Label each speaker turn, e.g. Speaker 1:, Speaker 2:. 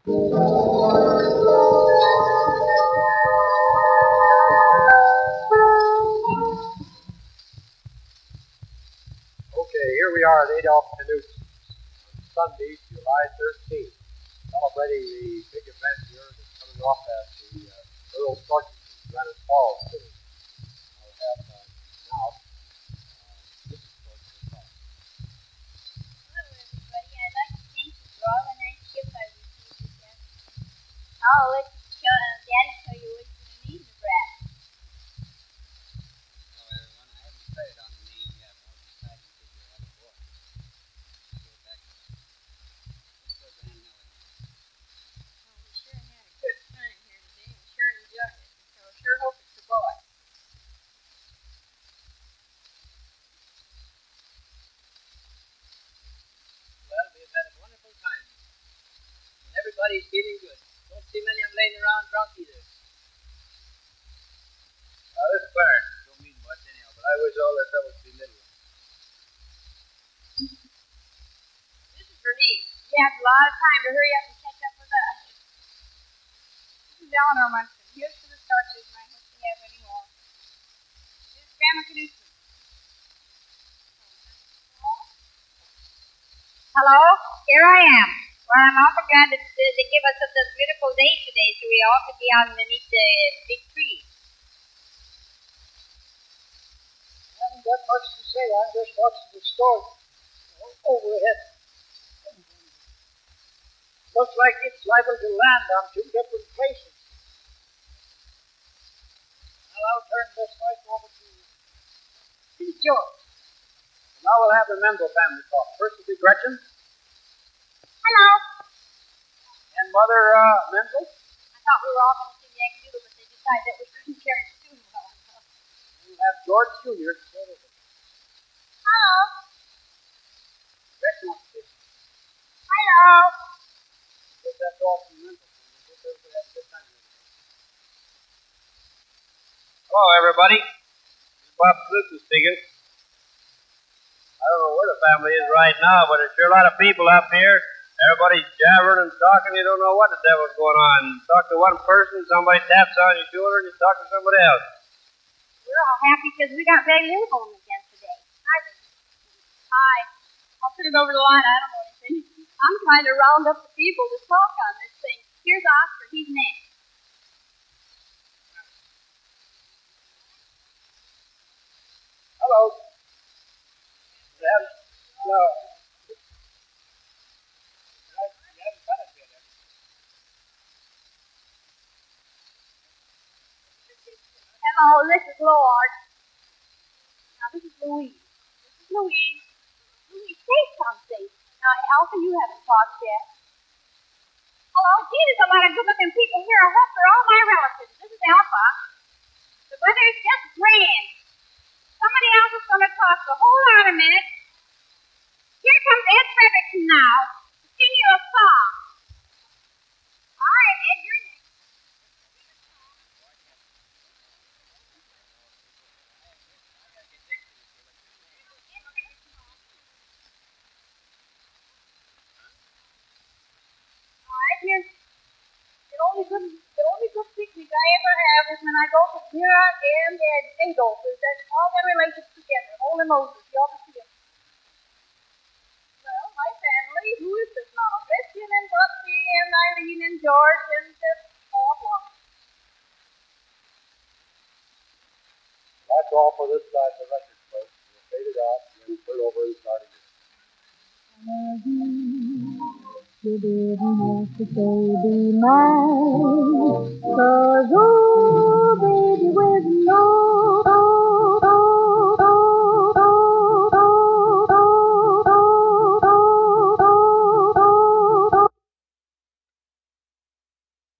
Speaker 1: Okay, here we are at Adolph Knutson on Sunday, July 13th, celebrating the big event here that's coming off at the Earl Thornton in Granite Falls City. I'll have now Mrs. Thornton talk.
Speaker 2: Hello, everybody. I'd like to thank you for all the nice gifts I received this afternoon. I'll let Daddy tell you what you're going to need in Nebraska.
Speaker 3: Hello, everyone. I haven't decided on the name yet. I'll decide until we have a boy. I'll get back to you. This was Ann Miller.
Speaker 4: Well, we sure had a good time here today and sure enjoyed it. So sure hope it's a boy.
Speaker 3: Well, we've had a wonderful time. And everybody's feeling good. Don't see many of them laying around drunk either.
Speaker 1: Now, this Clarence don't mean much anyhow, but I wish all their troubles would be little.
Speaker 4: This is Bernice.
Speaker 2: You have a lot of time to hurry up and catch up with us.
Speaker 4: This is Eleanor Munson. Here's to the starches, and I hope we have any more. This is Grandma Knudsen.
Speaker 2: Hello? Here I am. Well, I'm awful glad that they give us such a beautiful day today, so we all could be out underneath the big tree.
Speaker 1: I haven't got much to say. I'm just watching the storm overhead. Looks like it's liable to land on two different places. Well, I'll turn this mic over to George. Now we'll have the Menzel family talk. First will be Gretchen.
Speaker 2: Hello.
Speaker 1: And Mother Menzel.
Speaker 2: I thought we were all going to sing Yankee Doodle, but they decided that we couldn't carry the tune well enough.
Speaker 1: We'll have George Jr. to say this.
Speaker 2: Hello.
Speaker 1: Gretchen wants to say something.
Speaker 2: Hello.
Speaker 1: Guess that's all from Menzel. I hope everybody has a good time. Hello, everybody. This is Bob Knudsen speaking. I don't know where the family is right now, but there's sure a lot of people up here. Everybody's jabbering and talking. You don't know what the devil's going on. You talk to one person, somebody taps on your shoulder, and you talk to somebody else.
Speaker 2: We're all happy because we got Betty Lou home again today. Hi, Betty.
Speaker 4: Hi. I'll turn it over to the line. I don't know anything. I'm trying to round up the people to talk on this thing. Here's Oscar. He's next.
Speaker 1: Hello. No.
Speaker 2: Hello, this is Lord.
Speaker 4: Now, this is Louise.
Speaker 2: This is Louise. Louise, say something. Now, Alpha, you haven't talked yet. Hello, gee, there's a lot of good-looking people here. I hope they're all my relatives. This is Alpha. The weather is just grand. Somebody else is going to talk, so hold on a minute. Here comes Ed Fredrickson now to sing you a song. All right, Ed, you're next. All right, here's the only good picnic I ever have is when I go to Vera and Adolf. That's all their relations together. Holy Moses, you ought to see them.
Speaker 4: Well, my family. Who is this now? Christian and Bugsy and Eileen and George and all along.
Speaker 1: That's all for this side of the record, folks. We'll fade it out and then put it over and start again.
Speaker 5: You didn't have to say be mine, 'cause oh, baby, with no